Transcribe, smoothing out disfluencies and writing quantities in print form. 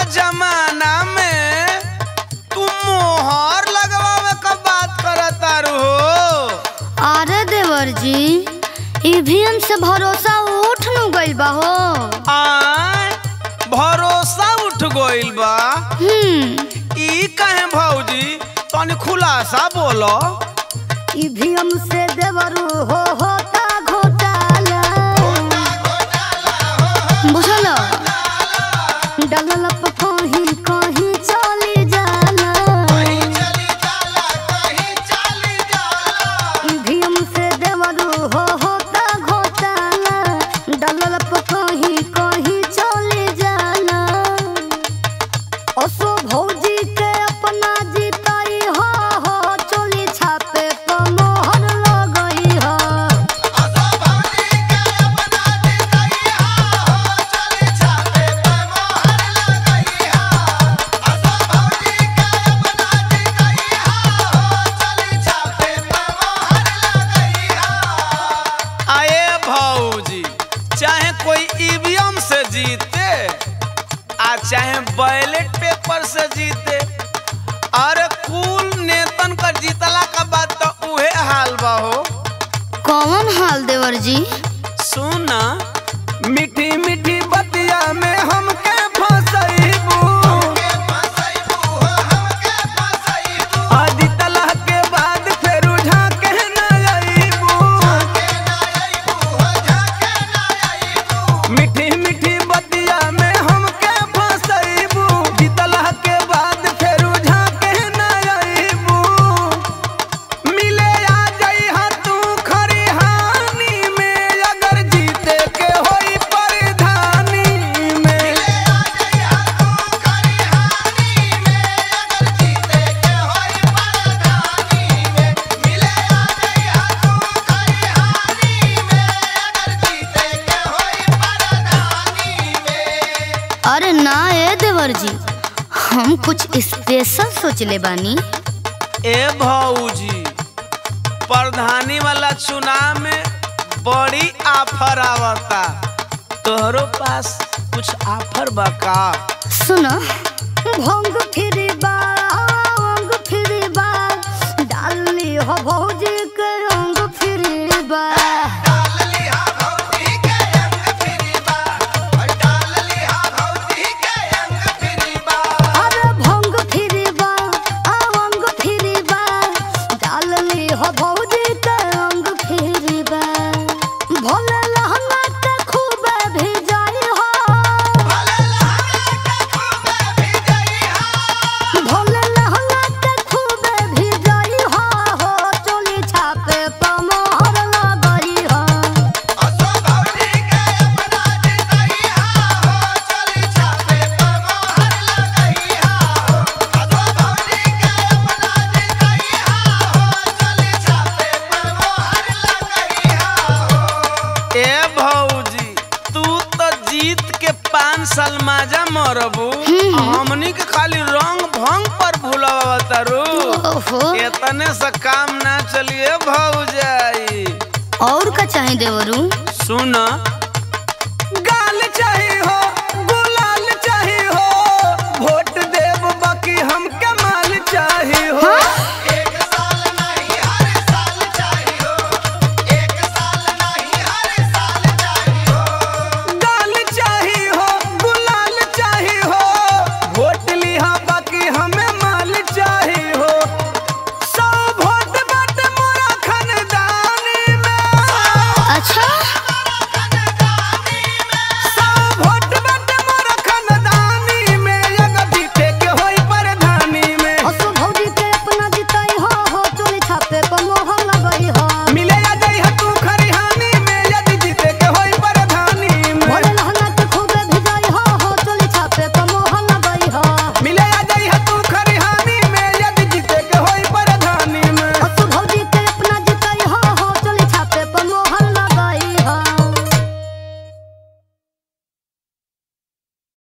जमाना में तू मोहर लगवावे का बात करता रहो। अरे देवर जी ईवीएम से भरोसा उठ न गइल बा हो। भरोसा उठ गइल बा। ई कहे भौजी तनी खुलासा बोलो। ईवीएम से देवरू होता घोटाला बुझलो डलल कहीं कहीं चली जाला ईवीएम से देवरू होता घोटाला डलल कहीं कहीं चली जाला असो भौजी के अपना जीताई हो चोली छापे पर मोहर लगई हो। असो भौजी के अपना जीताई हो चोली छापे पर मोहर लगई हो। असो भौजी के अपना जीताई हो चोली छापे पर मोहर लगई हो। आए भौजी चाहे कोई ईवीएम से जीते आ चाहे बैलेट पेपर से जीते, अरे कुल नेतन का जीतला का बात तो उहे हाल बा हो। कौन हाल देवर जी? सुना मीठी मीठी बतिया में हमके फसैबू आदि तलह के बाद फिर उठा के न आईबू। मीठी मीठी बतिया में हमके फसैबू जीतलह के बाद फिर उठा के न आईबू। मिले आ जइहा तू खरिहानी में अगर जीते के होई परधानी में। मिले आ जइहा तू खरिहानी में अगर जीते के होई परधानी में। मिले आ जइहा तू खरिहानी में अगर जीते के होई परधानी में। अरे ना ए देवर जी हम कुछ स्पेशल सोचले बानी। ए भौजी प्रधानी वाला चुनाव में बड़ी ऑफर आवता, तोहरो पास कुछ ऑफर बा का? सुनो भंग फिरी बा डाली हो भौजी के रंग फिरी बा। अरे भंग फिरी बा अंग फिरी बा डाली हो भौजी के रंग फिरी बा। भोले लहंगा के खूब भिजाई हो भोले लहंगा के खूब भिजाई हो चोली छापे पर मोहर लगई हो। असो भौजी के अपना जीताई हो चोली छापे पर मोहर लगई हो। असो भौजी के अपना जीताई हो चोली छापे पर मोहर लगई हो। ए भौजी तू तो जीत के 5 साल माजा मरबू, हमनी के खाली रंग भंग पर भूलवा तारू। ओहो इतने से काम ना चलिए भौजाई। और का चाहे देवरू? सुन